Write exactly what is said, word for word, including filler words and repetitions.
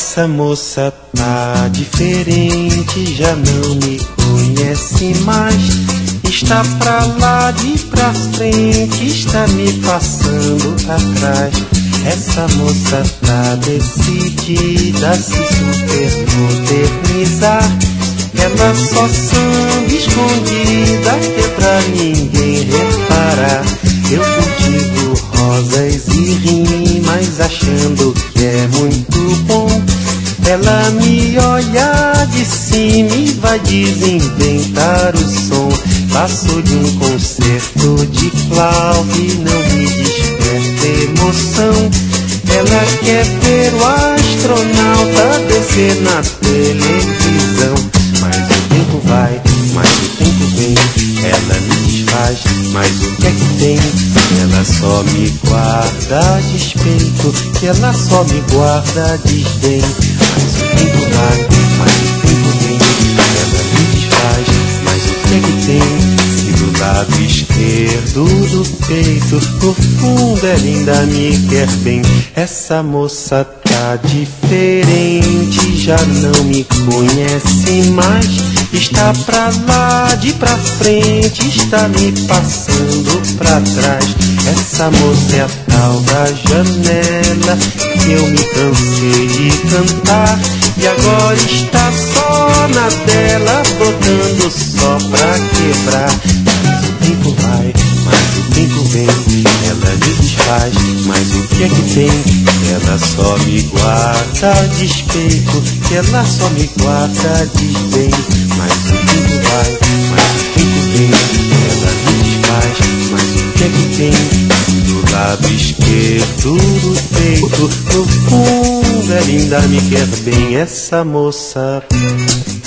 Essa moça tá diferente, já não me conhece mais. Está pra lá de pra frente, está me passando atrás. Essa moça tá decidida a se supermodernizar. Ela só samba escondida até pra ninguém reparar. Eu cultivo rosas e rimas achando que é muito bom. Ela me olha de cima e vai desinventar o som. Passo de um concerto de flauta e não me desperta emoção. Ela quer ver o astronauta descer na televisão. Mas o tempo vai, mas o tempo vem. Ela me desfaz, mas o que é que tem? Ela só me guarda despeito, que ela só me guarda desdém. Mas o tempo vai, mas o tempo vem. Ela me desfaz, mas o que é que tem? Se do lado esquerdo do peito, no fundo ela ainda me quer bem. Essa moça tá diferente, já não me conhece mais. Está pra lá de pra frente, está me passando pra trás. Essa moça é a tal da janela que eu me cansei de cantar. E agora está só na dela, botando só pra quebrar. Mas o tempo vai, mas o tempo vem. Ela me desfaz, mas o que é que tem? Ela só me guarda despeito, que ela só me guarda desdém. Mas o tempo vai, mas o tempo vem. Ela me desfaz, mas o que é que tem? Do lado esquerdo do peito, no fundo ela ainda me quer bem. Essa moça